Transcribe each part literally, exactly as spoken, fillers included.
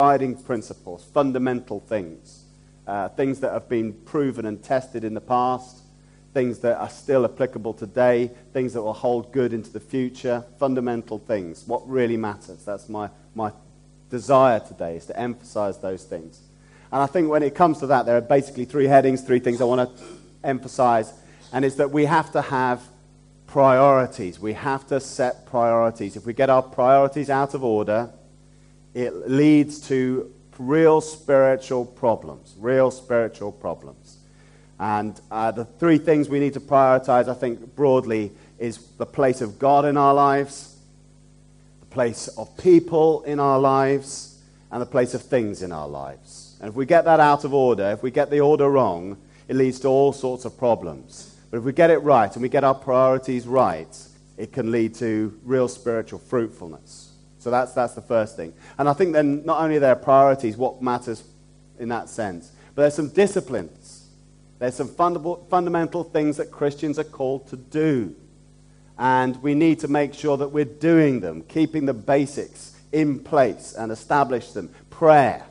guiding principles, fundamental things, uh, things that have been proven and tested in the past, things that are still applicable today, things that will hold good into the future, fundamental things, what really matters. That's my, my desire today, is to emphasize those things. And I think when it comes to that, there are basically three headings, three things I want to emphasize, and it's that we have to have priorities. We have to set priorities. If we get our priorities out of order, it leads to real spiritual problems, real spiritual problems. And uh, the three things we need to prioritize, I think, broadly, is the place of God in our lives, the place of people in our lives, and the place of things in our lives. And if we get that out of order, if we get the order wrong, it leads to all sorts of problems. But if we get it right and we get our priorities right, it can lead to real spiritual fruitfulness. So that's that's the first thing. And I think then not only are there priorities, what matters in that sense, but there's some disciplines. There's some fundamental, fundamental things that Christians are called to do. And we need to make sure that we're doing them, keeping the basics in place and establish them. Prayer,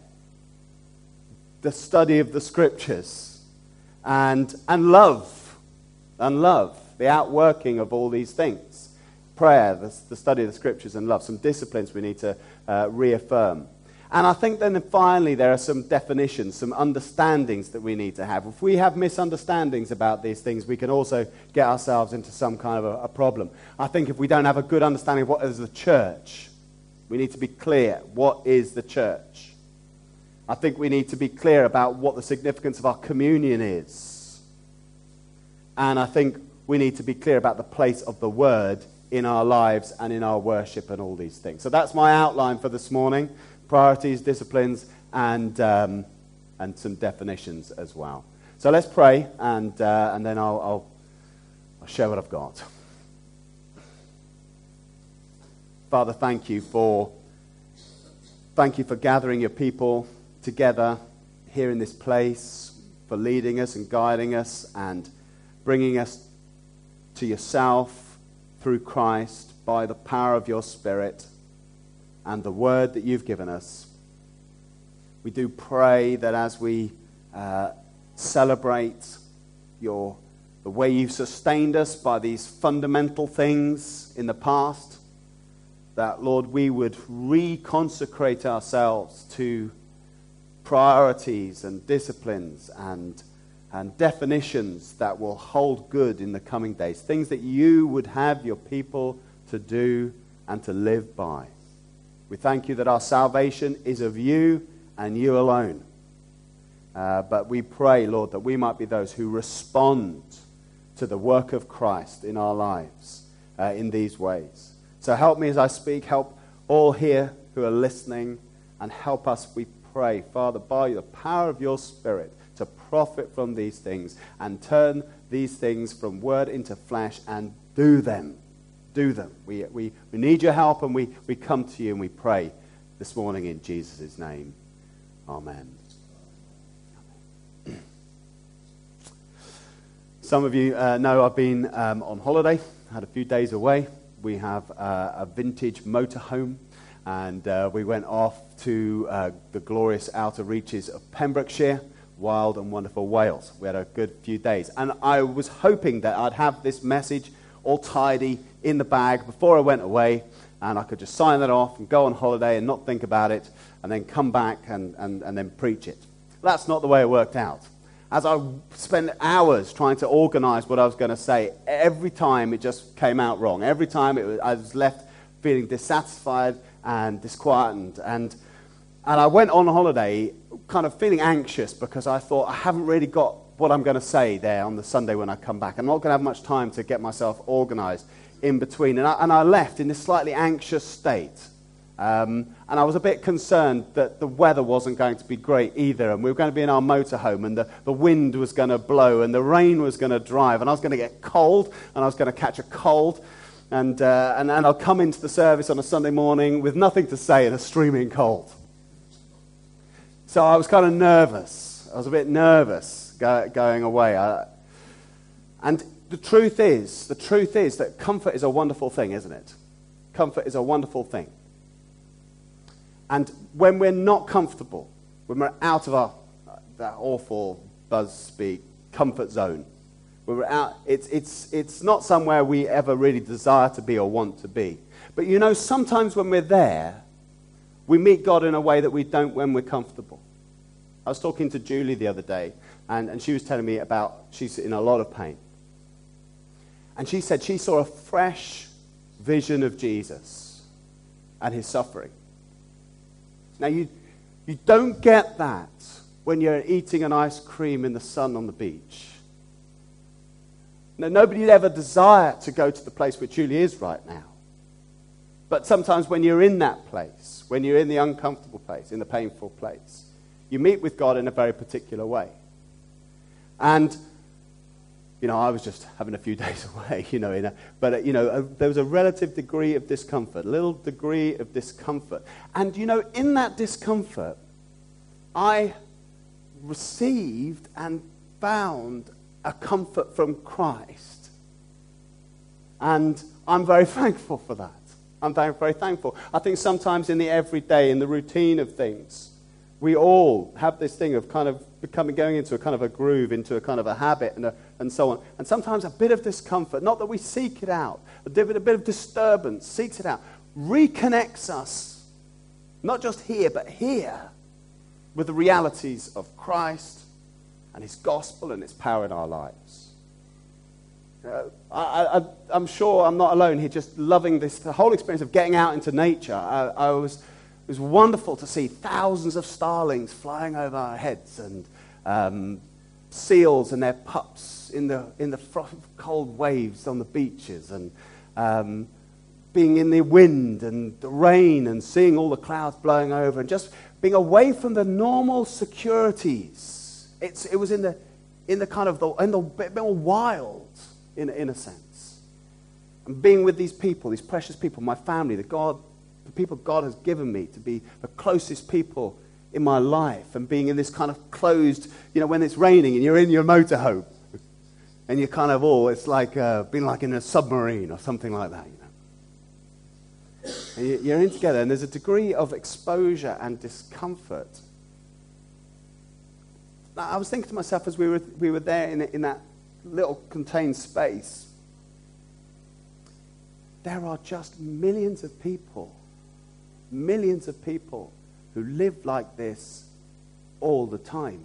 the study of the Scriptures, and, and love, and love, the outworking of all these things. Prayer, the, the study of the Scriptures, and love, some disciplines we need to uh, reaffirm. And I think then finally there are some definitions, some understandings that we need to have. If we have misunderstandings about these things, we can also get ourselves into some kind of a, a problem. I think if we don't have a good understanding of what is the church, we need to be clear, what is the church? I think we need to be clear about what the significance of our communion is. And I think we need to be clear about the place of the Word in our lives and in our worship and all these things. So that's my outline for this morning. Priorities, disciplines, and um, and some definitions as well. So let's pray, and uh, and then I'll, I'll I'll share what I've got. Father, thank you for thank you for gathering your people together here in this place, for leading us and guiding us and bringing us to yourself through Christ by the power of your Spirit and the word that you've given us. We do pray that as we uh, celebrate your the way you've sustained us by these fundamental things in the past, that, Lord, we would reconsecrate ourselves to priorities and disciplines and, and definitions that will hold good in the coming days, things that you would have your people to do and to live by. We thank you that our salvation is of you and you alone. Uh, but we pray, Lord, that we might be those who respond to the work of Christ in our lives uh, in these ways. So help me as I speak. Help all here who are listening, and help us, we pray, Father, by the power of your Spirit, to profit from these things and turn these things from word into flesh and do them. Do them. We, we, we need your help, and we, we come to you and we pray this morning in Jesus' name. Amen. Some of you uh, know I've been um, on holiday, had a few days away. We have uh, a vintage motorhome, and uh, we went off to uh, the glorious outer reaches of Pembrokeshire, wild and wonderful Wales. We had a good few days. And I was hoping that I'd have this message all tidy in the bag before I went away, and I could just sign that off and go on holiday and not think about it, and then come back and, and, and then preach it. That's not the way it worked out. As I spent hours trying to organize what I was going to say, every time it just came out wrong. Every time it was, I was left feeling dissatisfied and disquieted. And, and I went on holiday kind of feeling anxious because I thought I haven't really got what I'm going to say there on the Sunday when I come back. I'm not going to have much time to get myself organized in between. And I, and I left in this slightly anxious state. Um, and I was a bit concerned that the weather wasn't going to be great either. And we were going to be in our motorhome, and the, the wind was going to blow, and the rain was going to drive, and I was going to get cold, and I was going to catch a cold. And, uh, and, and I'll come into the service on a Sunday morning with nothing to say and a streaming cold. So I was kind of nervous. I was a bit nervous go, going away. I, and the truth is, the truth is that comfort is a wonderful thing, isn't it? Comfort is a wonderful thing. And when we're not comfortable, when we're out of our, that awful buzz speak, comfort zone, when we're out, it's, it's, it's not somewhere we ever really desire to be or want to be. But you know, sometimes when we're there, we meet God in a way that we don't when we're comfortable. I was talking to Julie the other day, and, and she was telling me about, she's in a lot of pain. And she said she saw a fresh vision of Jesus and his suffering. Now, you, you don't get that when you're eating an ice cream in the sun on the beach. Now, nobody would ever desire to go to the place where Julie is right now. But sometimes when you're in that place, when you're in the uncomfortable place, in the painful place, you meet with God in a very particular way. And, you know, I was just having a few days away, you know, in a, but, uh, you know, a, there was a relative degree of discomfort, a little degree of discomfort. And, you know, in that discomfort, I received and found a comfort from Christ. And I'm very thankful for that. I'm very, very thankful. I think sometimes in the everyday, in the routine of things, we all have this thing of kind of becoming, going into a kind of a groove, into a kind of a habit, and, a, and so on. And sometimes a bit of discomfort, not that we seek it out, a bit, a bit of disturbance, seeks it out, reconnects us, not just here, but here, with the realities of Christ and his gospel and its power in our lives. Uh, I, I, I'm sure I'm not alone here, just loving this, the whole experience of getting out into nature. I, I was, it was wonderful to see thousands of starlings flying over our heads, and um, seals and their pups in the in the frost, cold waves on the beaches, and um, being in the wind and the rain, and seeing all the clouds blowing over, and just being away from the normal securities. It's it was in the in the kind of the in the bit more wild. In, in a sense. And being with these people, these precious people, my family, the God, the people God has given me to be the closest people in my life, and being in this kind of closed, you know, when it's raining and you're in your motorhome, and you're kind of all, it's like uh, being like in a submarine or something like that, you know. And you're in together, and there's a degree of exposure and discomfort. Now, I was thinking to myself as we were we were there in, in that little contained space, there are just millions of people, millions of people who live like this all the time,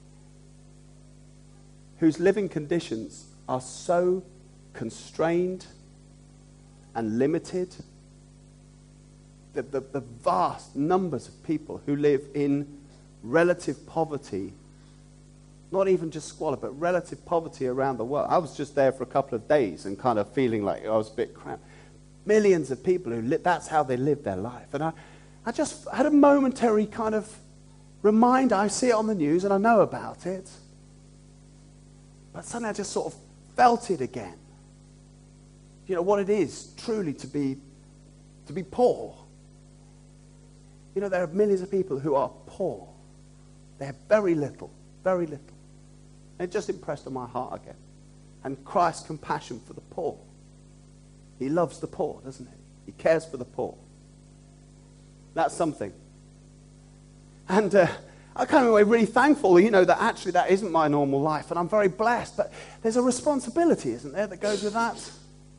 whose living conditions are so constrained and limited. The, the, the vast numbers of people who live in relative poverty, not even just squalor, but relative poverty around the world. I was just there for a couple of days and kind of feeling like I was a bit cramped. Millions of people who live, that's how they live their life. And I, I just had a momentary kind of reminder. I see it on the news and I know about it. But suddenly I just sort of felt it again. You know, what it is truly to be, to be poor. You know, there are millions of people who are poor. They have very little, very little. It just impressed on my heart again. And Christ's compassion for the poor. He loves the poor, doesn't he? He cares for the poor. That's something. And uh, I came away really thankful, you know, that actually that isn't my normal life, and I'm very blessed. But there's a responsibility, isn't there, that goes with that?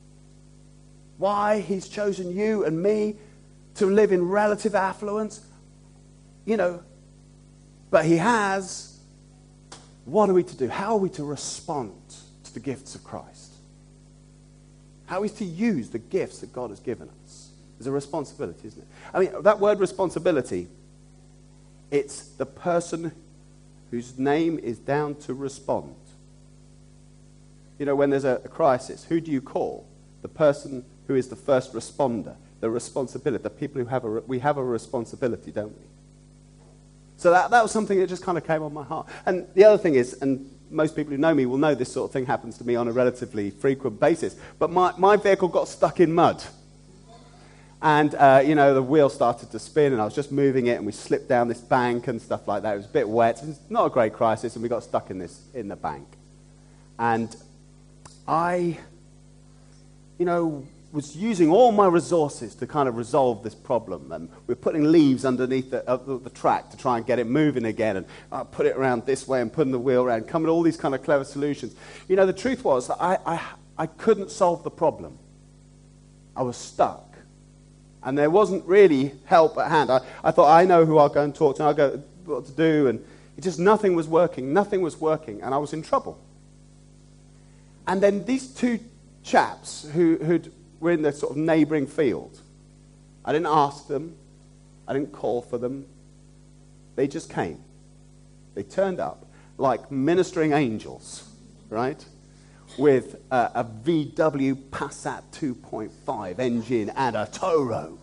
Why he's chosen you and me to live in relative affluence, you know, but he has. What are we to do? How are we to respond to the gifts of Christ? How are we to use the gifts that God has given us? There's a responsibility, isn't it? I mean, that word responsibility, it's the person whose name is down to respond. You know, when there's a, a crisis, who do you call? The person who is the first responder, the responsibility, the people who have a, we have a responsibility, don't we? So that, that was something that just kind of came on my heart. And the other thing is, and most people who know me will know this sort of thing happens to me on a relatively frequent basis, but my, my vehicle got stuck in mud. And, uh, you know, the wheel started to spin, and I was just moving it, and we slipped down this bank and stuff like that. It was a bit wet. It was not a great crisis, and we got stuck in this in the bank. And I, you know, was using all my resources to kind of resolve this problem. And we're putting leaves underneath the, uh, the, the track to try and get it moving again. And uh, put it around this way and putting the wheel around, coming to all these kind of clever solutions. You know, the truth was that I, I, I couldn't solve the problem. I was stuck. And there wasn't really help at hand. I, I thought, I know who I'll go and talk to, and I'll go what to do. And it just, nothing was working. Nothing was working. And I was in trouble. And then these two chaps who who'd, were in the sort of neighbouring field, I didn't ask them. I didn't call for them. They just came. They turned up like ministering angels, right? With a, a V W Passat two point five engine and a tow rope.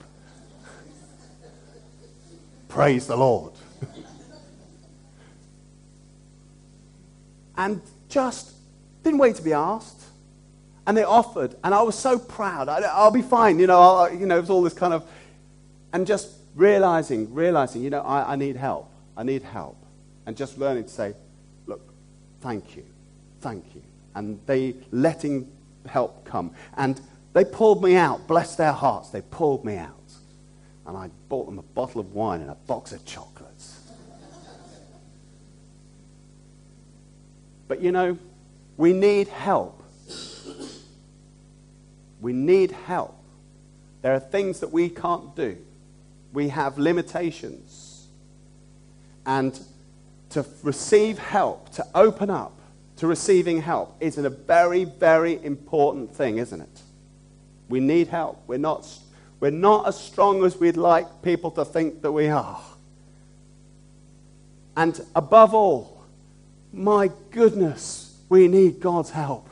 Praise the Lord. And just didn't wait to be asked. And they offered, and I was so proud. I, I'll be fine, you know. I'll, you know, it was all this kind of, and just realizing, realizing, you know, I, I need help. I need help, and just learning to say, look, thank you, thank you, and they letting help come, and they pulled me out. Bless their hearts, they pulled me out, and I bought them a bottle of wine and a box of chocolates. But you know, we need help. We need help. There are things that we can't do. We have limitations. And to receive help, to open up to receiving help is a very, very important thing, isn't it? We need help. We're not, we're not as strong as we'd like people to think that we are. And above all, my goodness, we need God's help.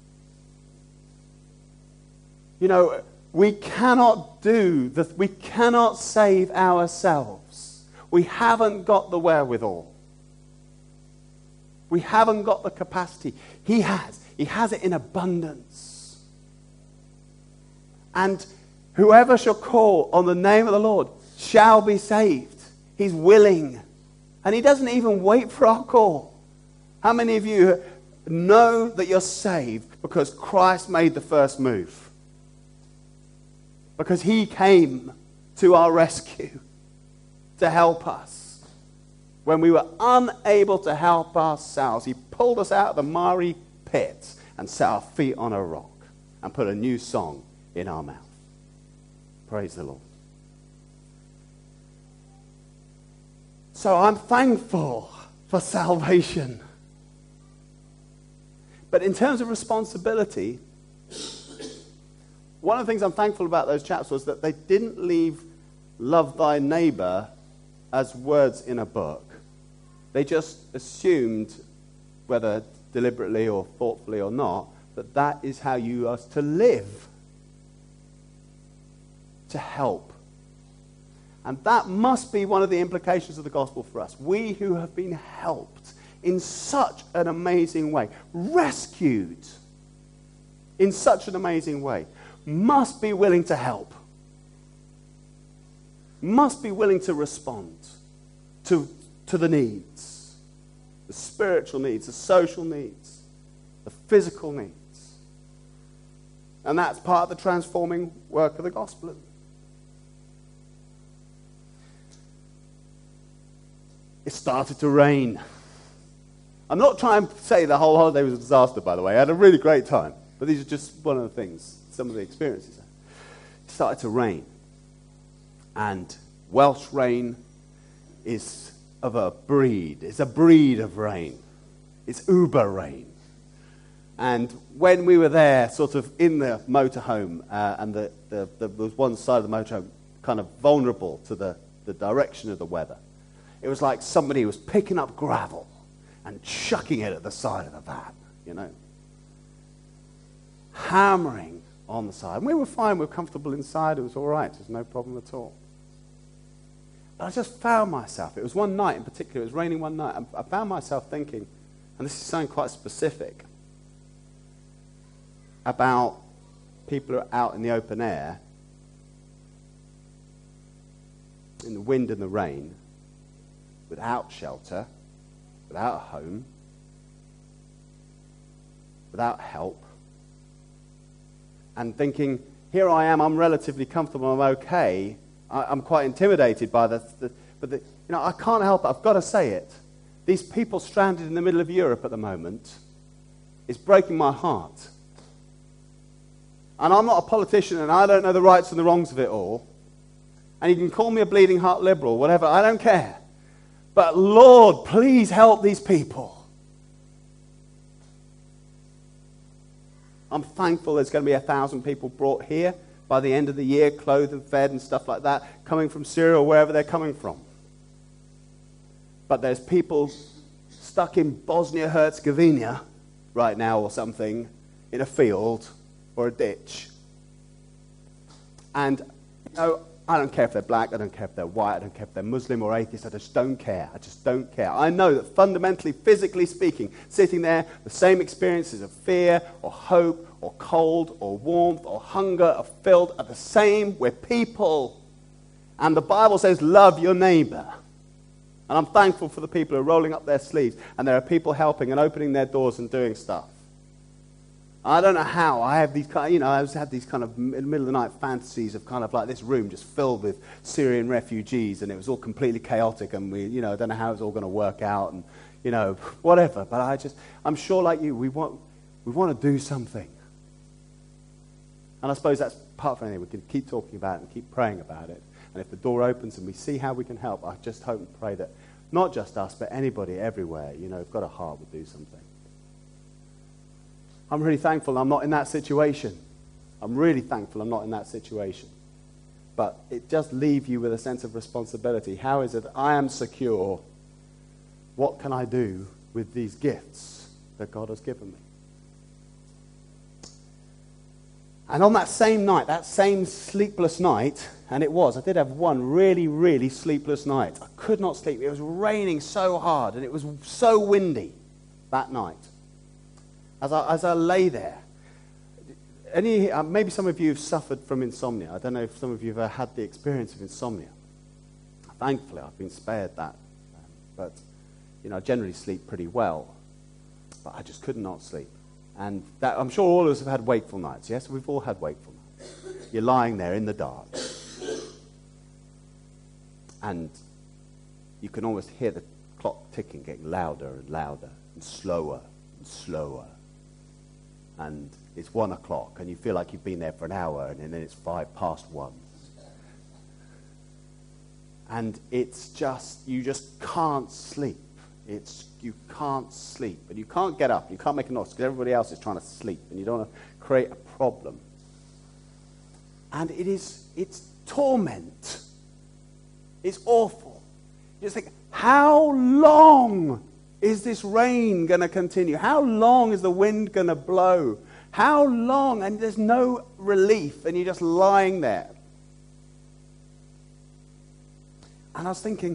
You know, we cannot do, the, we cannot save ourselves. We haven't got the wherewithal. We haven't got the capacity. He has. He has it in abundance. And whoever shall call on the name of the Lord shall be saved. He's willing. And he doesn't even wait for our call. How many of you know that you're saved because Christ made the first move? Because he came to our rescue to help us. When we were unable to help ourselves, he pulled us out of the miry pit and set our feet on a rock and put a new song in our mouth. Praise the Lord. So I'm thankful for salvation. But in terms of responsibility, one of the things I'm thankful about those chaps was that they didn't leave love thy neighbor as words in a book. They just assumed, whether deliberately or thoughtfully or not, that that is how you are to live, to help. And that must be one of the implications of the gospel for us. We who have been helped in such an amazing way, rescued in such an amazing way, must be willing to help, must be willing to respond to, to the needs, the spiritual needs, the social needs, the physical needs. And that's part of the transforming work of the gospel. It started to rain. I'm not trying to say the whole holiday was a disaster, by the way. I had a really great time. But these are just one of the things, some of the experiences. It started to rain. And Welsh rain is of a breed. It's a breed of rain. It's uber rain. And when we were there, sort of in the motorhome, uh, and the, the, the, there was one side of the motorhome kind of vulnerable to the, the direction of the weather, it was like somebody was picking up gravel and chucking it at the side of the van, you know. Hammering on the side. And we were fine, we were comfortable inside, it was all right, there's no problem at all. But I just found myself, it was one night in particular, it was raining one night, and I found myself thinking, and this is something quite specific, about people who are out in the open air, in the wind and the rain, without shelter, without a home, without help, and thinking, here I am, I'm relatively comfortable, I'm okay. I, I'm quite intimidated by the, the but the, you know, I can't help it, I've got to say it. These people stranded in the middle of Europe at the moment, it's breaking my heart. And I'm not a politician and I don't know the rights and the wrongs of it all. And you can call me a bleeding heart liberal, whatever, I don't care. But Lord, please help these people. I'm thankful there's going to be a thousand people brought here by the end of the year, clothed and fed and stuff like that, coming from Syria or wherever they're coming from. But there's people stuck in Bosnia-Herzegovina right now or something, in a field or a ditch. And, you know, I don't care if they're black, I don't care if they're white, I don't care if they're Muslim or atheist, I just don't care. I just don't care. I know that fundamentally, physically speaking, sitting there, the same experiences of fear or hope or cold or warmth or hunger or filth are the same. We're people. And the Bible says, love your neighbor. And I'm thankful for the people who are rolling up their sleeves, and there are people helping and opening their doors and doing stuff. I don't know how. I have these kind, you know, I've had these kind of middle of the night fantasies of kind of like this room just filled with Syrian refugees, and it was all completely chaotic, and we, you know, I don't know how it's all going to work out, and you know, whatever. But I just, I'm sure, like you, we want, we want to do something. And I suppose that's part of anything. We can keep talking about it and keep praying about it. And if the door opens and we see how we can help, I just hope and pray that not just us, but anybody everywhere, you know, who've got a heart would do something. I'm really thankful I'm not in that situation. I'm really thankful I'm not in that situation. But it does leave you with a sense of responsibility. How is it I am secure? What can I do with these gifts that God has given me? And on that same night, that same sleepless night, and it was, I did have one really, really sleepless night. I could not sleep. It was raining so hard, and it was so windy that night. As I, as I lay there, any, uh, maybe some of you have suffered from insomnia. I don't know if some of you have ever had the experience of insomnia. Thankfully, I've been spared that. Um, but, you know, I generally sleep pretty well. But I just could not sleep. And that, I'm sure all of us have had wakeful nights. Yes, we've all had wakeful nights. You're lying there in the dark. And you can almost hear the clock ticking, getting louder and louder and slower and slower. And it's one o'clock, and you feel like you've been there for an hour, and then it's five past one. And it's just, you just can't sleep. It's, you can't sleep, and you can't get up. You can't make a noise, because everybody else is trying to sleep, and you don't want to create a problem. And it is, it's torment. It's awful. You just think, how long is this rain going to continue? How long is the wind going to blow? How long? And there's no relief, and you're just lying there. And I was thinking,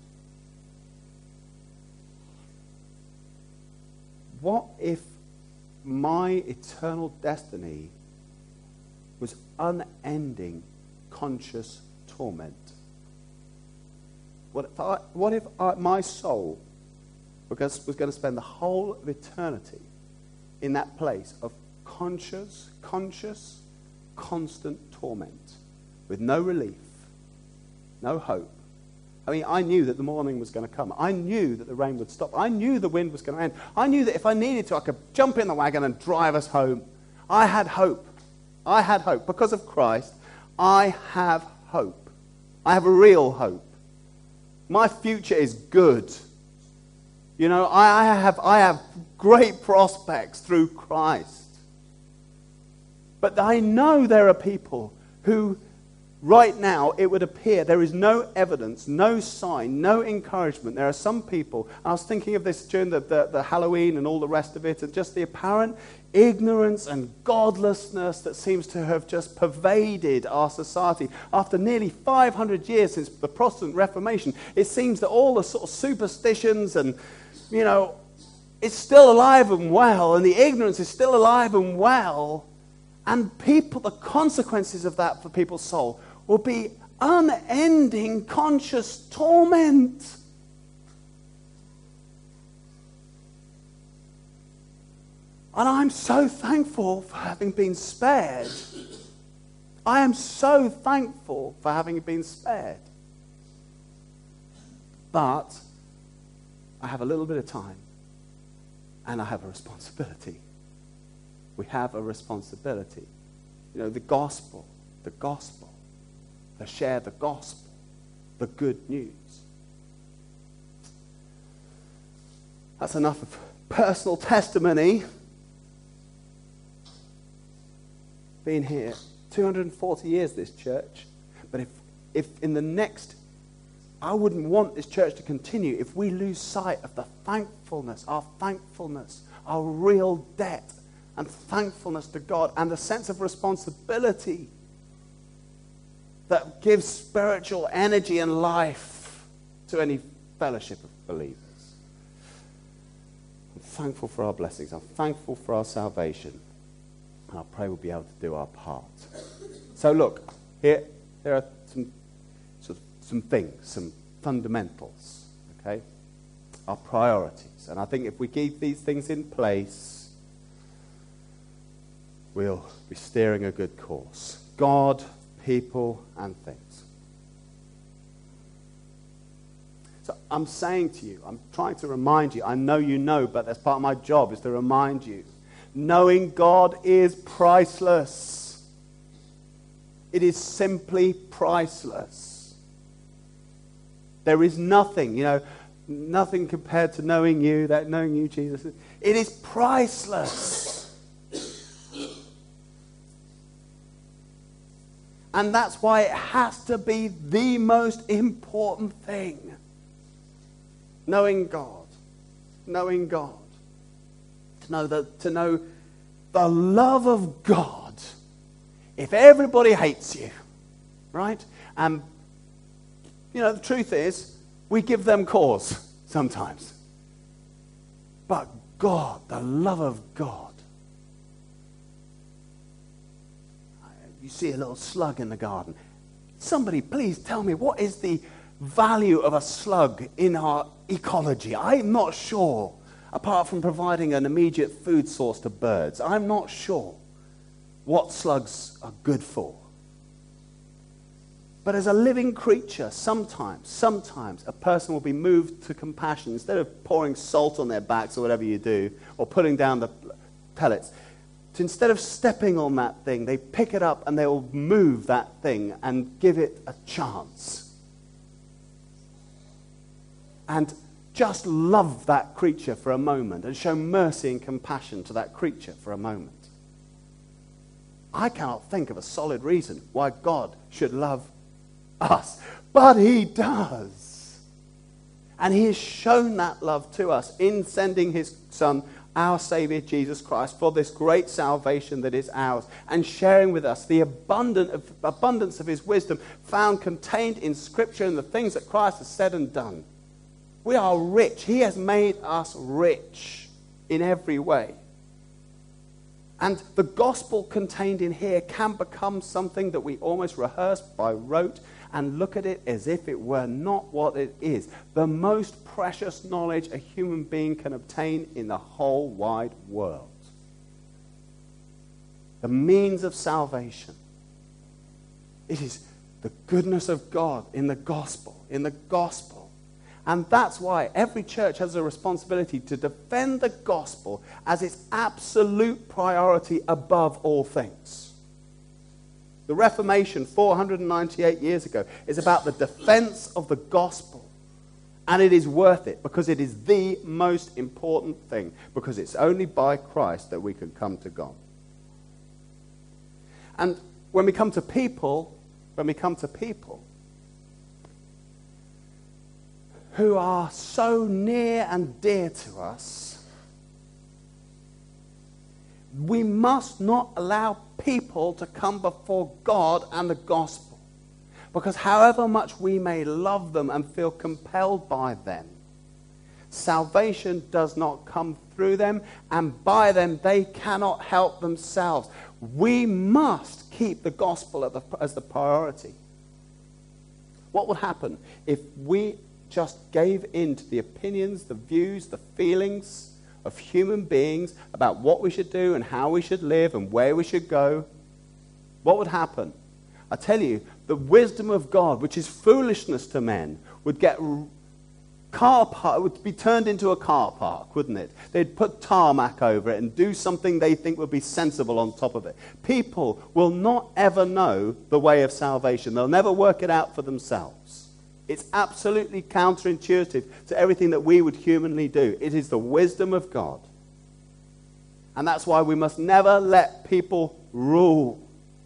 what if my eternal destiny was unending conscious torment? What if, I, what if I, my soul was, was going to spend the whole of eternity in that place of conscious, conscious, constant torment with no relief, no hope? I mean, I knew that the morning was going to come. I knew that the rain would stop. I knew the wind was going to end. I knew that if I needed to, I could jump in the wagon and drive us home. I had hope. I had hope. Because of Christ, I have hope. I have a real hope. My future is good. You know, I, I have, I have great prospects through Christ. But I know there are people who, right now, it would appear there is no evidence, no sign, no encouragement. There are some people, I was thinking of this during the, the, the Halloween and all the rest of it, and just the apparent ignorance and godlessness that seems to have just pervaded our society. After nearly five hundred years since the Protestant Reformation, it seems that all the sort of superstitions and, you know, it's still alive and well, and the ignorance is still alive and well, and people, the consequences of that for people's soul will be unending conscious torment. And I'm so thankful for having been spared I am so thankful for having been spared. But I have a little bit of time, and I have a responsibility. We have a responsibility. You know, the gospel, the gospel, to share the gospel, the good news. That's enough of personal testimony. Been here two hundred forty years, this church. But if, if in the next, I wouldn't want this church to continue if we lose sight of the thankfulness, our thankfulness, our real debt and thankfulness to God, and the sense of responsibility that gives spiritual energy and life to any fellowship of believers. I'm thankful for our blessings. I'm thankful for our salvation. And I pray we'll be able to do our part. So look, here there are some, sort of, some things, some fundamentals, okay? Our priorities. And I think if we keep these things in place, we'll be steering a good course. God, people, and things. So I'm saying to you, I'm trying to remind you, I know you know, but that's part of my job, is to remind you. Knowing God is priceless. It is simply priceless. There is nothing, you know, nothing compared to knowing you, that knowing you, Jesus. It is priceless. And that's why it has to be the most important thing. Knowing God. Knowing God. To know, the, to know the love of God. If everybody hates you, right? And, you know, the truth is, we give them cause sometimes. But God, the love of God. You see a little slug in the garden. Somebody please tell me, what is the value of a slug in our ecology? I'm not sure, apart from providing an immediate food source to birds. I'm not sure what slugs are good for. But as a living creature, sometimes, sometimes a person will be moved to compassion. Instead of pouring salt on their backs or whatever you do, or putting down the pellets, to instead of stepping on that thing, they pick it up and they will move that thing and give it a chance. And just love that creature for a moment and show mercy and compassion to that creature for a moment. I cannot think of a solid reason why God should love us, but he does. And he has shown that love to us in sending his Son, our Savior Jesus Christ, for this great salvation that is ours, and sharing with us the abundant of, abundance of his wisdom found contained in Scripture and the things that Christ has said and done. We are rich. He has made us rich in every way. And the gospel contained in here can become something that we almost rehearse by rote and look at it as if it were not what it is. The most precious knowledge a human being can obtain in the whole wide world. The means of salvation. It is the goodness of God in the gospel, in the gospel. And that's why every church has a responsibility to defend the gospel as its absolute priority above all things. The Reformation, four hundred ninety-eight years ago, is about the defense of the gospel. And it is worth it because it is the most important thing. Because it's only by Christ that we can come to God. And when we come to people, when we come to people who are so near and dear to us, we must not allow people to come before God and the gospel. Because however much we may love them and feel compelled by them, salvation does not come through them, and by them they cannot help themselves. We must keep the gospel as the, as the priority. What would happen if we just gave in to the opinions, the views, the feelings of human beings about what we should do and how we should live and where we should go? What would happen? I tell you, the wisdom of God, which is foolishness to men, would get car park, would be turned into a car park, wouldn't it? They'd put tarmac over it and do something they think would be sensible on top of it. People will not ever know the way of salvation. They'll never work it out for themselves. It's absolutely counterintuitive to everything that we would humanly do. It is the wisdom of God. And that's why we must never let people rule.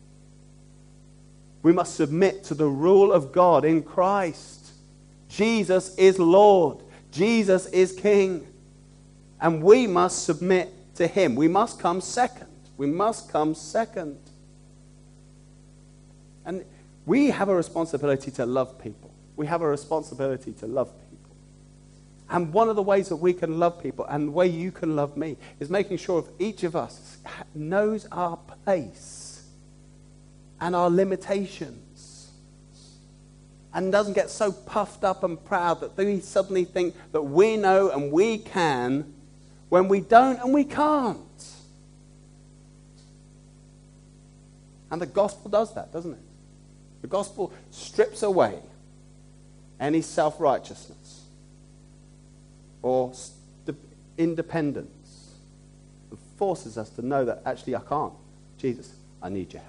We must submit to the rule of God in Christ. Jesus is Lord. Jesus is King. And we must submit to him. We must come second. We must come second. And we have a responsibility to love people. We have a responsibility to love people. And one of the ways that we can love people, and the way you can love me, is making sure that each of us knows our place and our limitations. And doesn't get so puffed up and proud that we suddenly think that we know and we can when we don't and we can't. And the gospel does that, doesn't it? The gospel strips away any self-righteousness or st- independence and forces us to know that actually I can't. Jesus, I need your help.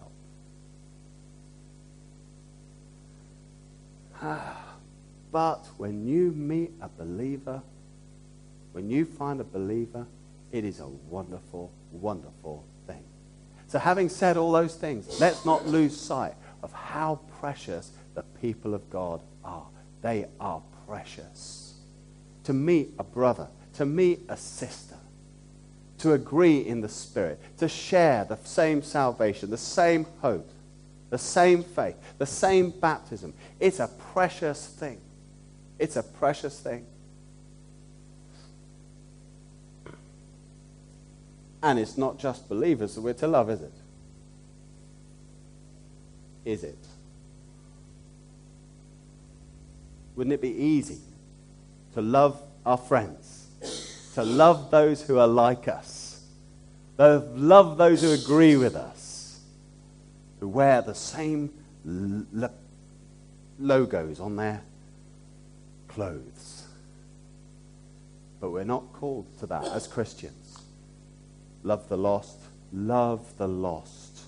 But when you meet a believer, when you find a believer, it is a wonderful, wonderful thing. So having said all those things, let's not lose sight of how precious the people of God are. They are precious. To meet a brother, to meet a sister, to agree in the Spirit, to share the same salvation, the same hope, the same faith, the same baptism. It's a precious thing. It's a precious thing. And it's not just believers that we're to love, is it? Is it? Wouldn't it be easy to love our friends, to love those who are like us, to love those who agree with us, who wear the same lo- logos on their clothes? But we're not called to that as Christians. Love the lost. Love the lost.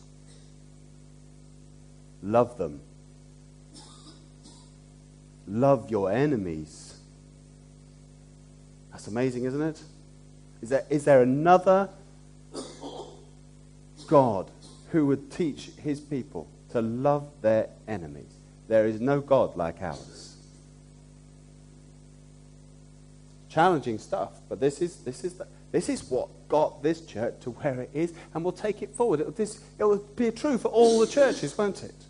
Love them. Love your enemies. That's amazing, isn't it? Is there, is there another God who would teach his people to love their enemies? There is no God like ours. Challenging stuff, but this is this is the, this is what got this church to where it is, and we'll take it forward. It will, this, it will be true for all the churches, won't it?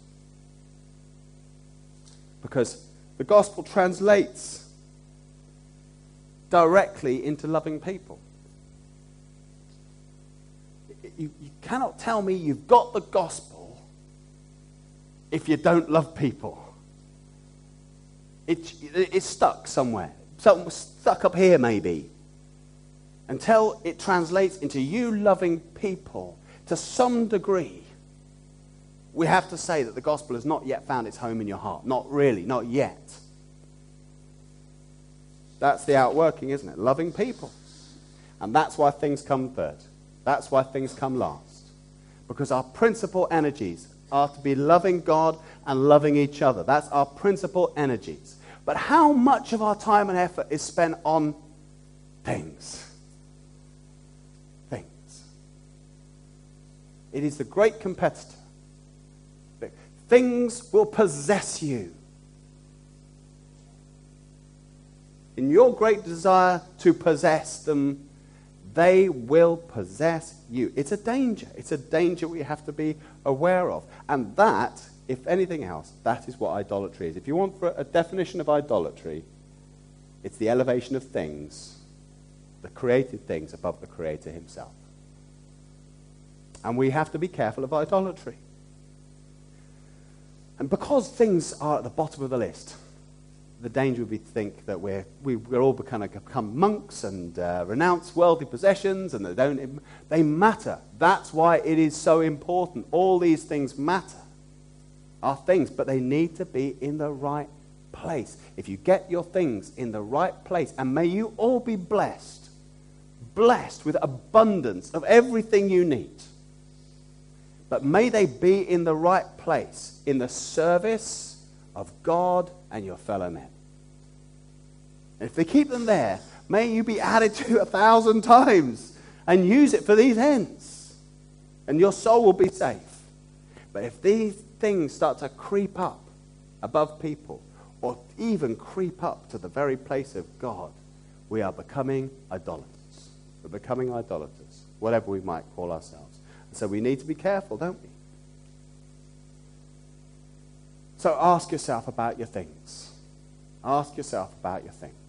Because the gospel translates directly into loving people. You, you cannot tell me you've got the gospel if you don't love people. It, it, it's stuck somewhere. Something stuck up here maybe. Until it translates into you loving people to some degree, we have to say that the gospel has not yet found its home in your heart. Not really, not yet. That's the outworking, isn't it? Loving people. And that's why things come third. That's why things come last. Because our principal energies are to be loving God and loving each other. That's our principal energies. But how much of our time and effort is spent on things? Things. It is the great competitor. Things will possess you. In your great desire to possess them, they will possess you. It's a danger. It's a danger we have to be aware of. And that, if anything else, that is what idolatry is. If you want a definition of idolatry, it's the elevation of things, the created things above the Creator himself. And we have to be careful of idolatry. And because things are at the bottom of the list, the danger would be to think that we're, we, we're all kind of become monks and uh, renounce worldly possessions, and they don't, they matter. That's why it is so important. All these things matter. are things, but they need to be in the right place. If you get your things in the right place, and may you all be blessed, blessed with abundance of everything you need. But may they be in the right place, in the service of God and your fellow men. And if they keep them there, may you be added to a thousand times and use it for these ends. And your soul will be safe. But if these things start to creep up above people, or even creep up to the very place of God, we are becoming idolaters. We're becoming idolaters, whatever we might call ourselves. And so we need to be careful, don't we? So ask yourself about your things. Ask yourself about your things.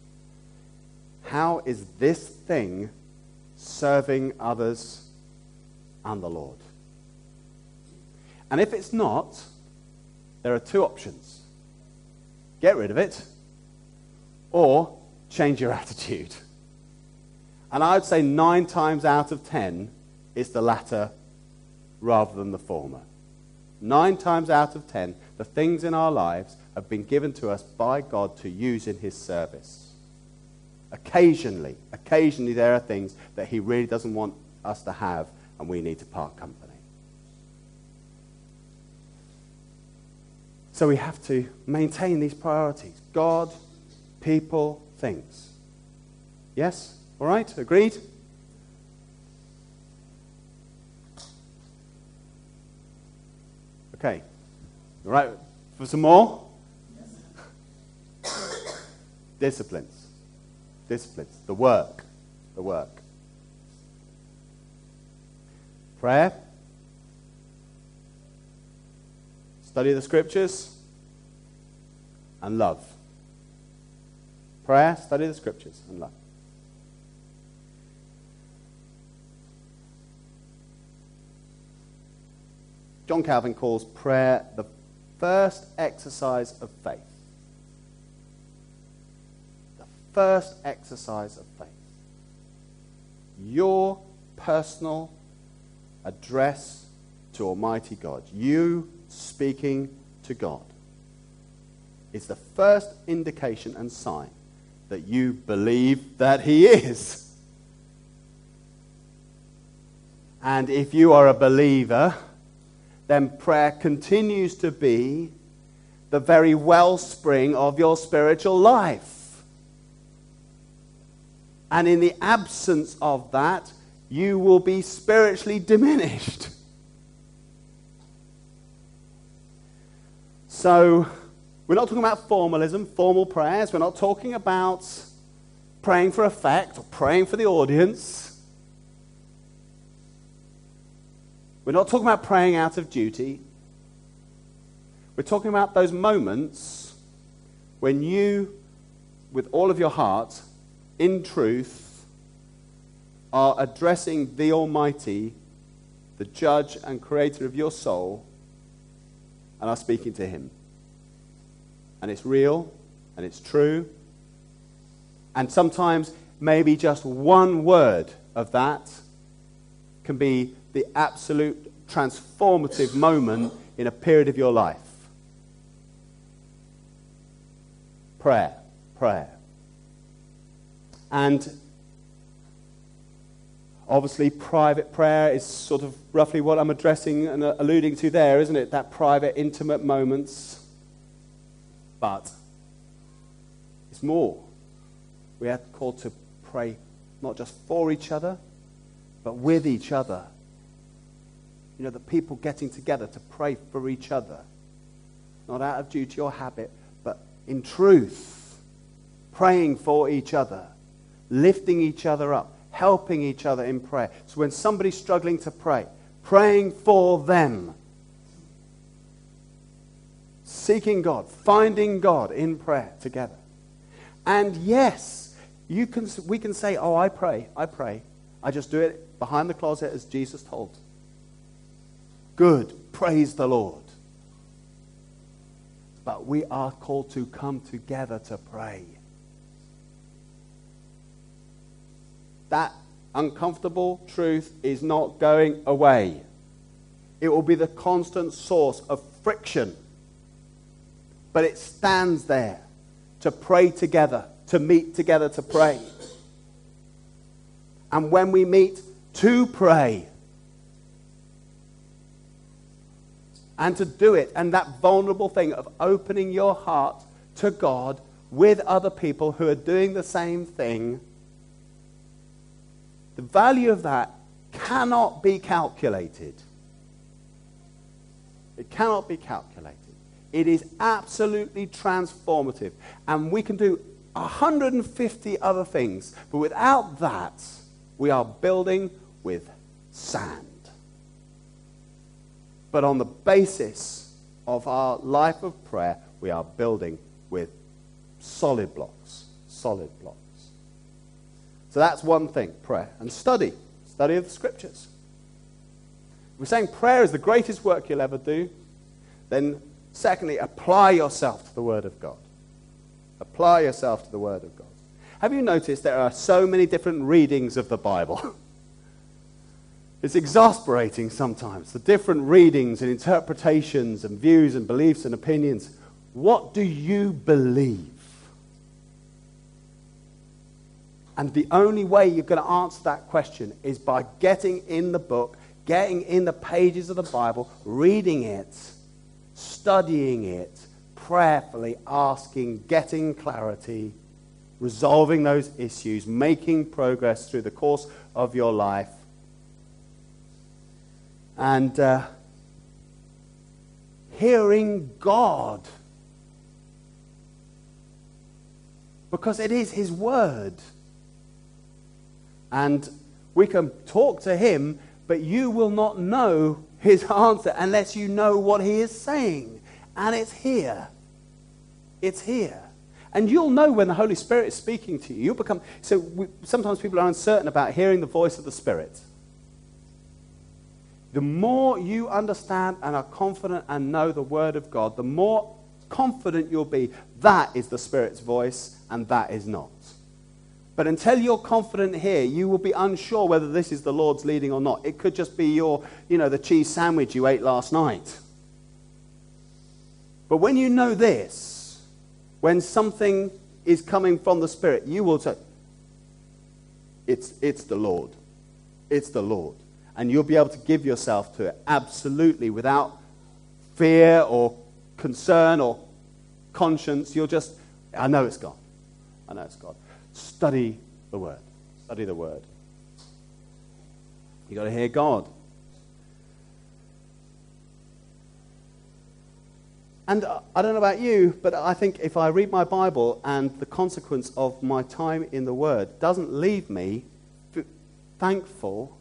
How is this thing serving others and the Lord? And if it's not, there are two options. Get rid of it, or change your attitude. And I would say nine times out of ten, it's the latter rather than the former. Nine times out of ten, the things in our lives have been given to us by God to use in his service. Occasionally, occasionally there are things that he really doesn't want us to have, and we need to part company. So we have to maintain these priorities. God, people, things. Yes? All right? Agreed? Okay. All right? For some more? Yes. Disciplines. Disciplines. The work. The work. Prayer. Study the scriptures, and love. Prayer, study the scriptures, and love. John Calvin calls prayer the first exercise of faith. The first exercise of faith. Your personal address to Almighty God. You speaking to God is the first indication and sign that you believe that he is. And if you are a believer, then prayer continues to be the very wellspring of your spiritual life. And in the absence of that, you will be spiritually diminished. So, we're not talking about formalism, formal prayers. We're not talking about praying for effect or praying for the audience. We're not talking about praying out of duty. We're talking about those moments when you, with all of your heart, in truth, are addressing the Almighty, the judge and creator of your soul, and are speaking to him. And it's real, and it's true. And sometimes maybe just one word of that can be the absolute transformative moment in a period of your life. Prayer, prayer. And obviously, private prayer is sort of roughly what I'm addressing and alluding to there, isn't it? That private, intimate moments. But it's more. We are called to pray not just for each other, but with each other. You know, the people getting together to pray for each other. Not out of duty or habit, but in truth. Praying for each other. Lifting each other up. Helping each other in prayer. So when somebody's struggling to pray, praying for them. Seeking God, finding God in prayer together. And yes, you can. we can say, oh, I pray, I pray. I just do it behind the closet as Jesus told. Good, praise the Lord. But we are called to come together to pray. That uncomfortable truth is not going away. It will be the constant source of friction. But it stands there to pray together, to meet together to pray. And when we meet to pray, and to do it, and that vulnerable thing of opening your heart to God with other people who are doing the same thing, the value of that cannot be calculated. It cannot be calculated. It is absolutely transformative. And we can do one hundred fifty other things, but without that, we are building with sand. But on the basis of our life of prayer, we are building with solid blocks. Solid blocks. So that's one thing, prayer. And study. Study of the Scriptures. If we're saying prayer is the greatest work you'll ever do, then secondly, apply yourself to the Word of God. Apply yourself to the Word of God. Have you noticed there are so many different readings of the Bible? It's exasperating sometimes, the different readings and interpretations and views and beliefs and opinions. What do you believe? And the only way you're going to answer that question is by getting in the book, getting in the pages of the Bible, reading it, studying it, prayerfully asking, getting clarity, resolving those issues, making progress through the course of your life. And uh, hearing God. Because it is His Word. And we can talk to Him, but you will not know His answer unless you know what He is saying. And it's here. It's here. And you'll know when the Holy Spirit is speaking to you. You'll become, so we, sometimes people are uncertain about hearing the voice of the Spirit. The more you understand and are confident and know the Word of God, the more confident you'll be. That is the Spirit's voice, and that is not. But until you're confident here, you will be unsure whether this is the Lord's leading or not. It could just be your, you know, the cheese sandwich you ate last night. But when you know this, when something is coming from the Spirit, you will say, it's, it's the Lord. It's the Lord. And you'll be able to give yourself to it absolutely without fear or concern or conscience. You'll just, I know it's God. I know it's God. Study the Word. Study the Word. You've got to hear God. And I don't know about you, but I think if I read my Bible and the consequence of my time in the Word doesn't leave me f- thankful,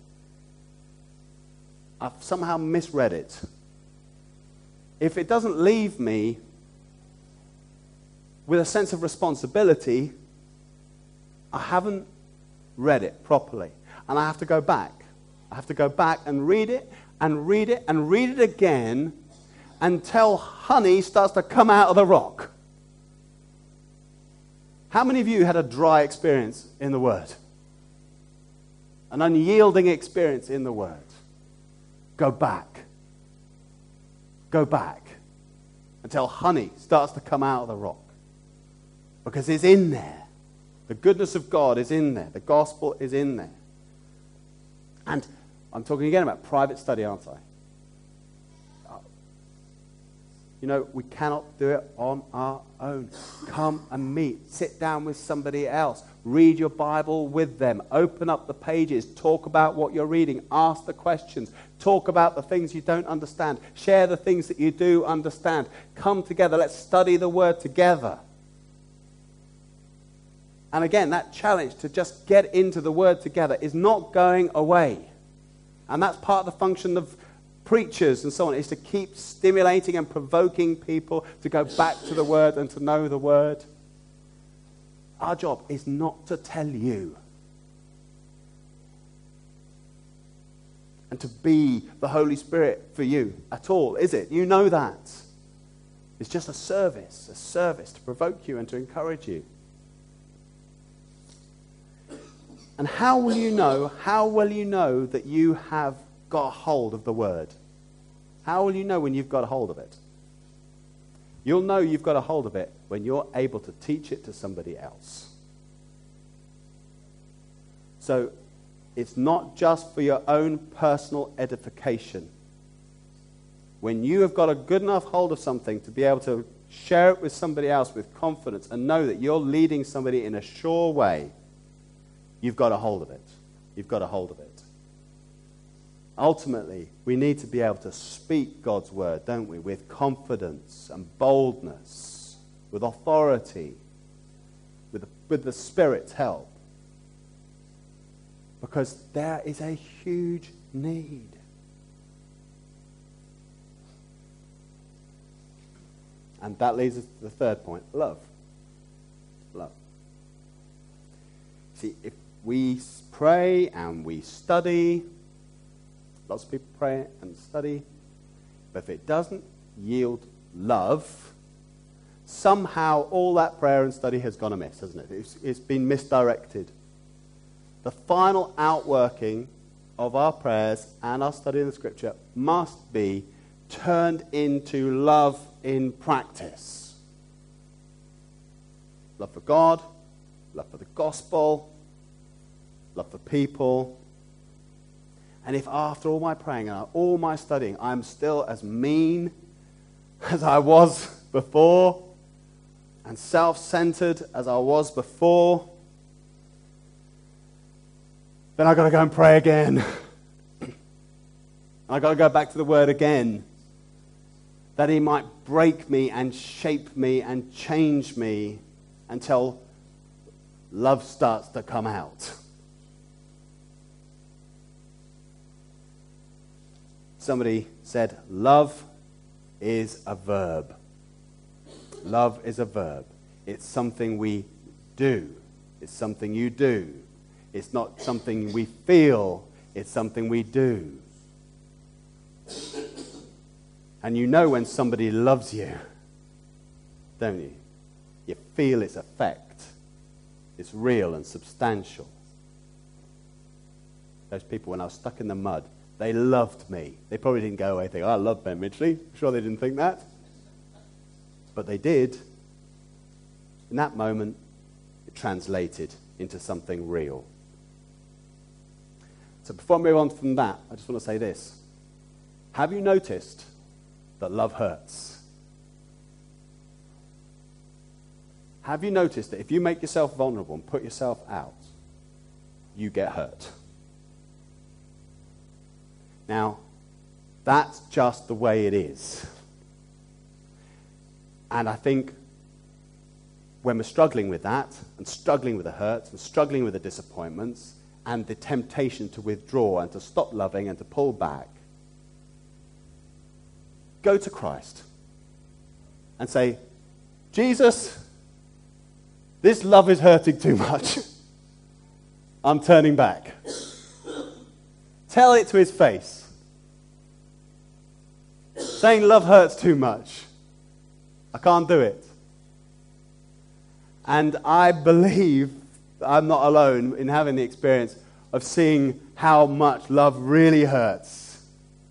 I've somehow misread it. If it doesn't leave me with a sense of responsibility, I haven't read it properly. And I have to go back. I have to go back and read it, and read it, and read it again, until honey starts to come out of the rock. How many of you had a dry experience in the Word? An unyielding experience in the Word? Go back. Go back until honey starts to come out of the rock. Because it's in there. The goodness of God is in there. The gospel is in there. And I'm talking again about private study, aren't I? You know, we cannot do it on our own. Come and meet. Sit down with somebody else. Read your Bible with them. Open up the pages. Talk about what you're reading. Ask the questions. Talk about the things you don't understand. Share the things that you do understand. Come together. Let's study the Word together. And again, that challenge to just get into the Word together is not going away. And that's part of the function of preachers and so on, is to keep stimulating and provoking people to go back to the Word and to know the Word. Our job is not to tell you and to be the Holy Spirit for you at all, is it? You know that. It's just a service, a service to provoke you and to encourage you. And how will you know, how will you know that you have got a hold of the Word? How will you know when you've got a hold of it? You'll know you've got a hold of it when you're able to teach it to somebody else. So it's not just for your own personal edification. When you have got a good enough hold of something to be able to share it with somebody else with confidence and know that you're leading somebody in a sure way, you've got a hold of it. You've got a hold of it. Ultimately, we need to be able to speak God's word, don't we, with confidence and boldness, with authority, with the, with the Spirit's help. Because there is a huge need. And that leads us to the third point, love. Love. See, if we pray and we study, lots of people pray and study, but if it doesn't yield love, somehow all that prayer and study has gone amiss, hasn't it? It's, it's been misdirected. The final outworking of our prayers and our study in the Scripture must be turned into love in practice. Love for God, love for the gospel, love for people. And if after all my praying and all my studying, I'm still as mean as I was before and self-centered as I was before, then I've got to go and pray again. I've got to go back to the Word again, that He might break me and shape me and change me until love starts to come out. Somebody said, love is a verb. Love is a verb. It's something we do. It's something you do. It's not something we feel. It's something we do. And you know when somebody loves you, don't you? You feel its effect. It's real and substantial. Those people, when I was stuck in the mud, they loved me. They probably didn't go away thinking, oh, I love Ben Midgley. I'm sure they didn't think that. But they did. In that moment, it translated into something real. So before I move on from that, I just want to say this. Have you noticed that love hurts? Have you noticed that if you make yourself vulnerable and put yourself out, you get hurt? Now, that's just the way it is. And I think when we're struggling with that, and struggling with the hurts, and struggling with the disappointments, and the temptation to withdraw and to stop loving and to pull back, go to Christ and say, Jesus, this love is hurting too much. I'm turning back. Tell it to his face. Saying love hurts too much. I can't do it. And I believe that I'm not alone in having the experience of seeing how much love really hurts.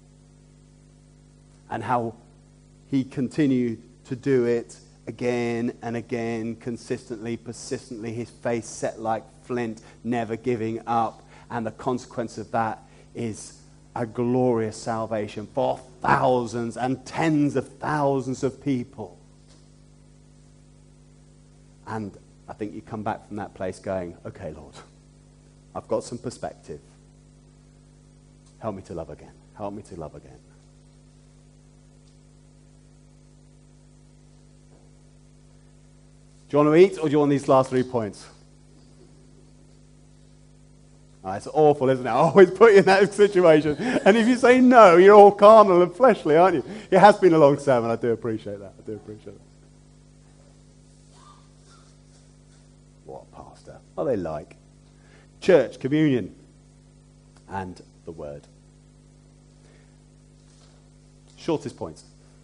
And how he continued to do it again and again, consistently, persistently, his face set like flint, never giving up. And the consequence of that is a glorious salvation for thousands and tens of thousands of people. And I think you come back from that place going, okay, Lord, I've got some perspective. Help me to love again. Help me to love again. Do you want to eat, or do you want these last three points? Oh, it's awful, isn't it? I always put you in that situation. And if you say no, you're all carnal and fleshly, aren't you? It has been a long sermon. I do appreciate that. I do appreciate that. What a pastor. What are they like? Church, communion, and the word. Shortest points.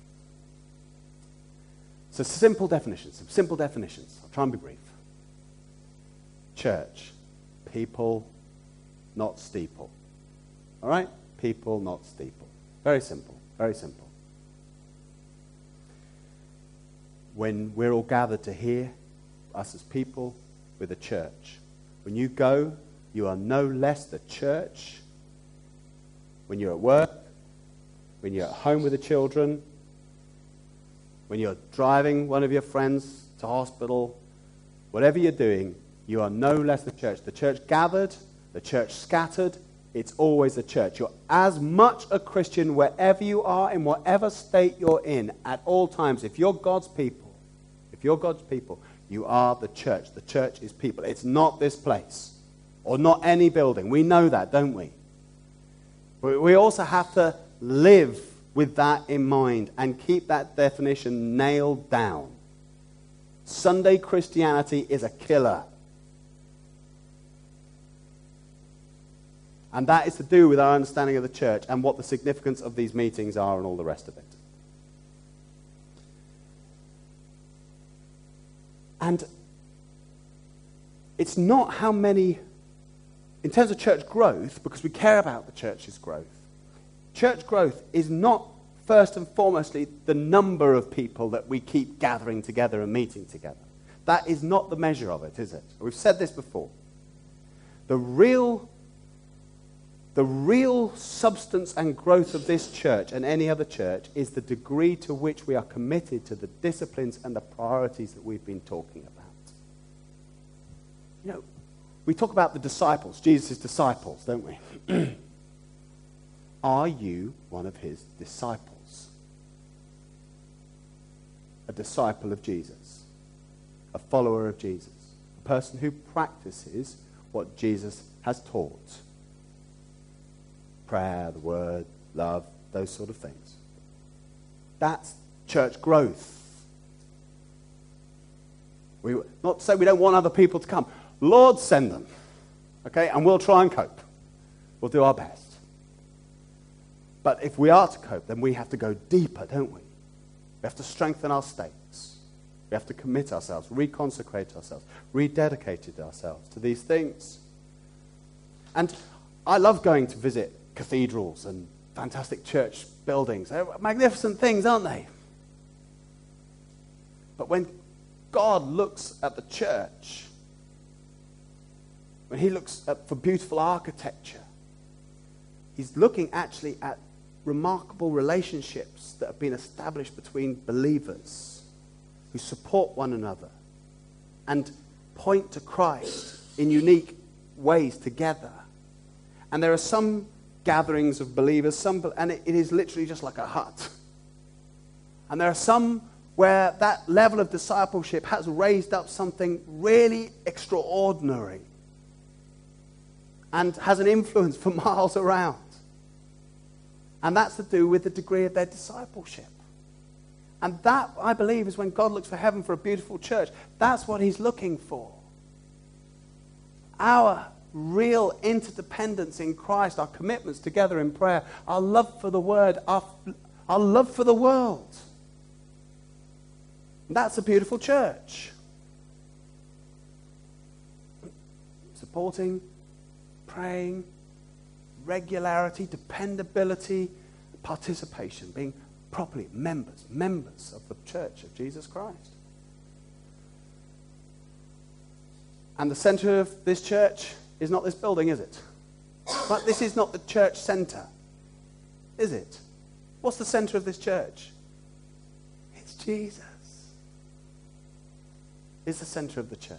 So simple definitions. Some simple definitions. I'll try and be brief. Church, people, not steeple. All right? People, not steeple. Very simple. Very simple. when we're all gathered to hear, us as people, with the church. When you go, you are no less the church. When you're at work, when you're at home with the children, when you're driving one of your friends to hospital, whatever you're doing, you are no less the church. The church gathered, the church scattered, it's always the church. You're as much a Christian wherever you are, in whatever state you're in, at all times. If you're God's people, if you're God's people, you are the church. The church is people. It's not this place or not any building. We know that, don't we? But we also have to live with that in mind and keep that definition nailed down. Sunday Christianity is a killer. And that is to do with our understanding of the church and what the significance of these meetings are and all the rest of it. And it's not how many, in terms of church growth, because we care about the church's growth, church growth is not first and foremostly the number of people that we keep gathering together and meeting together. That is not the measure of it, is it? We've said this before. The real The real substance and growth of this church and any other church is the degree to which we are committed to the disciplines and the priorities that we've been talking about. You know, we talk about the disciples, Jesus' disciples, don't we? Are you one of his disciples? A disciple of Jesus, a follower of Jesus, a person who practices what Jesus has taught. Prayer, the word, love, those sort of things. That's church growth. We, not to say we don't want other people to come. Lord, send them. Okay, and we'll try and cope. We'll do our best. But if we are to cope, then we have to go deeper, don't we? We have to strengthen our stakes. We have to commit ourselves, reconsecrate ourselves, rededicate ourselves to these things. And I love going to visit cathedrals and fantastic church buildings. They're magnificent things, aren't they? But when God looks at the church, when he looks at, for beautiful architecture, he's looking actually at remarkable relationships that have been established between believers who support one another and point to Christ in unique ways together. And there are some gatherings of believers, some, and it, it is literally just like a hut. And there are some where that level of discipleship has raised up something really extraordinary and has an influence for miles around. And that's to do with the degree of their discipleship. And that, I believe, is when God looks for heaven for a beautiful church. That's what he's looking for. Our real interdependence in Christ, our commitments together in prayer, our love for the word, our, our love for the world. And that's a beautiful church. Supporting, praying, regularity, dependability, participation, being properly members, members of the church of Jesus Christ. And the center of this church is not this building, is it? But this is not the church center, is it? What's the center of this church? It's Jesus. It's the center of the church.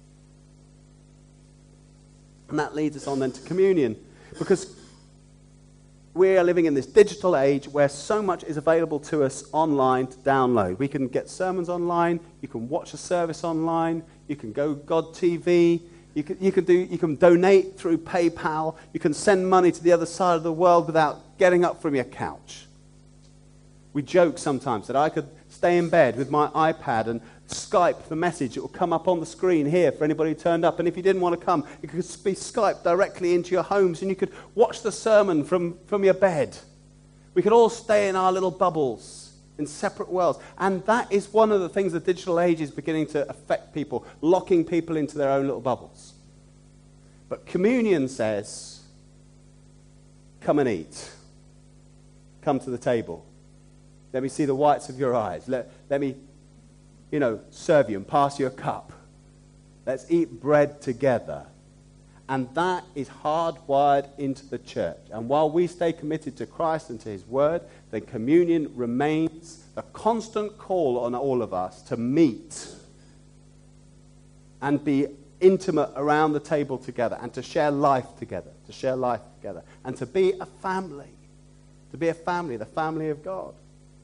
And that leads us on then to communion, because we are living in this digital age where so much is available to us online to download. We can get sermons online, you can watch a service online, you can go God T V, you can, you can, do, you can donate through PayPal, you can send money to the other side of the world without getting up from your couch. We joke sometimes that I could stay in bed with my iPad and Skype the message. It will come up on the screen here for anybody who turned up. And if you didn't want to come, it could be Skyped directly into your homes and you could watch the sermon from, from your bed. We could all stay in our little bubbles in separate worlds. And that is one of the things the digital age is beginning to affect people, locking people into their own little bubbles. But communion says, come and eat. Come to the table. Let me see the whites of your eyes. Let, let me you know, serve you and pass you a cup. Let's eat bread together. And that is hardwired into the church. And while we stay committed to Christ and to his word, then communion remains a constant call on all of us to meet and be intimate around the table together and to share life together, to share life together, and to be a family, to be a family, the family of God.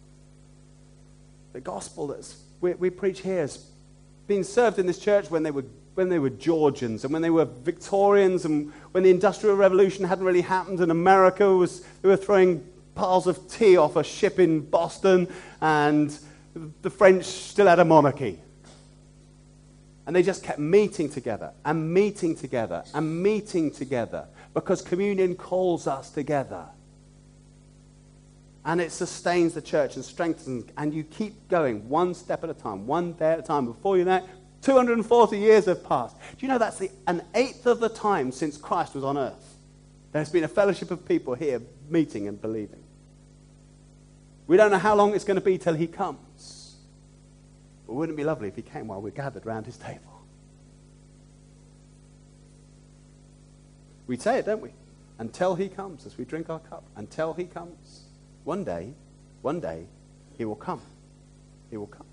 The gospel that we, we preach here has been served in this church when they were when they were Georgians and when they were Victorians and when the Industrial Revolution hadn't really happened and America was, they were throwing piles of tea off a ship in Boston and the French still had a monarchy. And they just kept meeting together and meeting together and meeting together because communion calls us together. And it sustains the church and strengthens, and you keep going one step at a time, one day at a time. Before you know it, two hundred forty years have passed. Do you know that's the, an eighth of the time since Christ was on earth? There's been a fellowship of people here meeting and believing. We don't know how long it's going to be till he comes. But wouldn't it be lovely if he came while we're gathered around his table? We say it, don't we? Until he comes, as we drink our cup. Until he comes. One day, one day, he will come. He will come.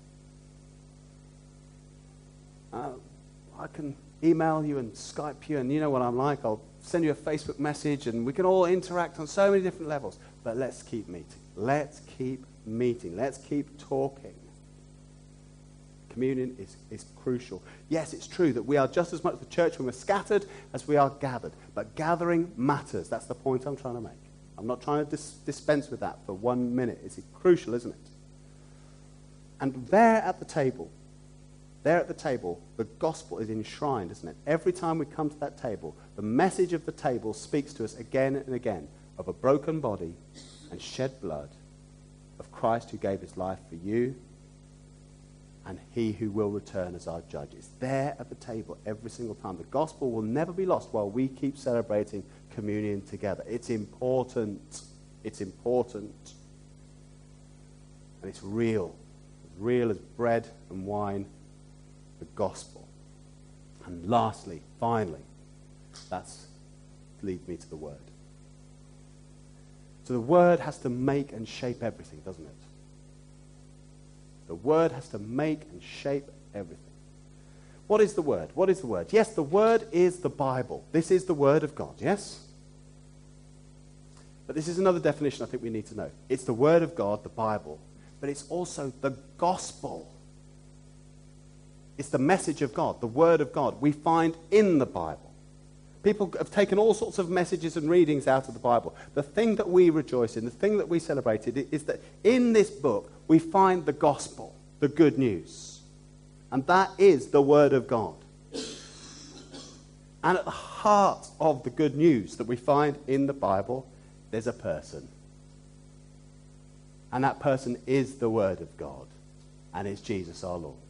Uh, I can email you and Skype you, and you know what I'm like. I'll send you a Facebook message, and we can all interact on so many different levels. But let's keep meeting. Let's keep meeting. Let's keep talking. Communion is, is crucial. Yes, it's true that we are just as much the church when we're scattered as we are gathered. But gathering matters. That's the point I'm trying to make. I'm not trying to dis- dispense with that for one minute. It's crucial, isn't it? And there at the table, there at the table, the gospel is enshrined, isn't it? Every time we come to that table, the message of the table speaks to us again and again of a broken body and shed blood of Christ who gave his life for you and he who will return as our judge. It's there at the table every single time. The gospel will never be lost while we keep celebrating communion together. It's important. It's important. And it's real. As real as bread and wine, the gospel. And lastly, finally, that's leads me to the word. So the word has to make and shape everything, doesn't it? The word has to make and shape everything. What is the word? What is the word? Yes, the word is the Bible. This is the word of God, yes? But this is another definition I think we need to know. It's the word of God, the Bible, but it's also the gospel. It's the message of God, the word of God we find in the Bible. People have taken all sorts of messages and readings out of the Bible. The thing that we rejoice in, the thing that we celebrated is that in this book we find the gospel, the good news. And that is the word of God. And at the heart of the good news that we find in the Bible, there's a person. And that person is the word of God. And it's Jesus our Lord.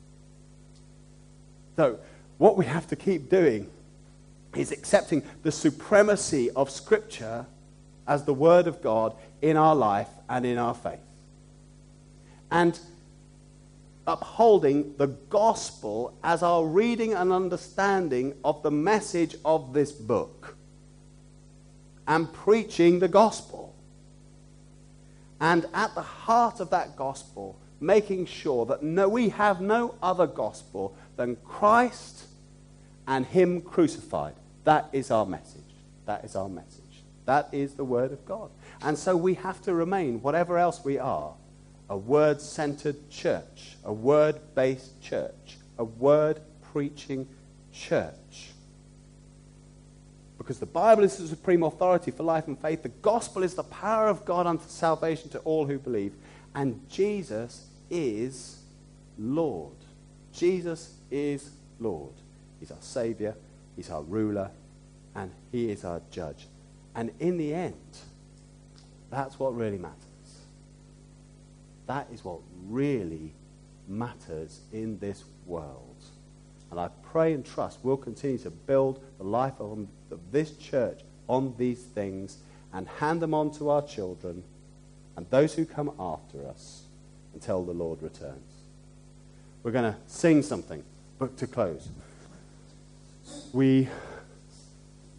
So what we have to keep doing is accepting the supremacy of Scripture as the word of God in our life and in our faith. And upholding the gospel as our reading and understanding of the message of this book. And preaching the gospel. And at the heart of that gospel, making sure that no, we have no other gospel than Christ and him crucified. That is our message. That is our message. That is the word of God. And so we have to remain, whatever else we are, a word-centered church, a word-based church, a word-preaching church. Because the Bible is the supreme authority for life and faith. The gospel is the power of God unto salvation to all who believe. And Jesus is Lord. Jesus is Lord. He's our Savior. He's our ruler. And he is our judge. And in the end, that's what really matters. That is what really matters in this world. And I pray and trust we'll continue to build the life of, of this church on these things and hand them on to our children and those who come after us until the Lord returns. we're going to sing something, but to close. We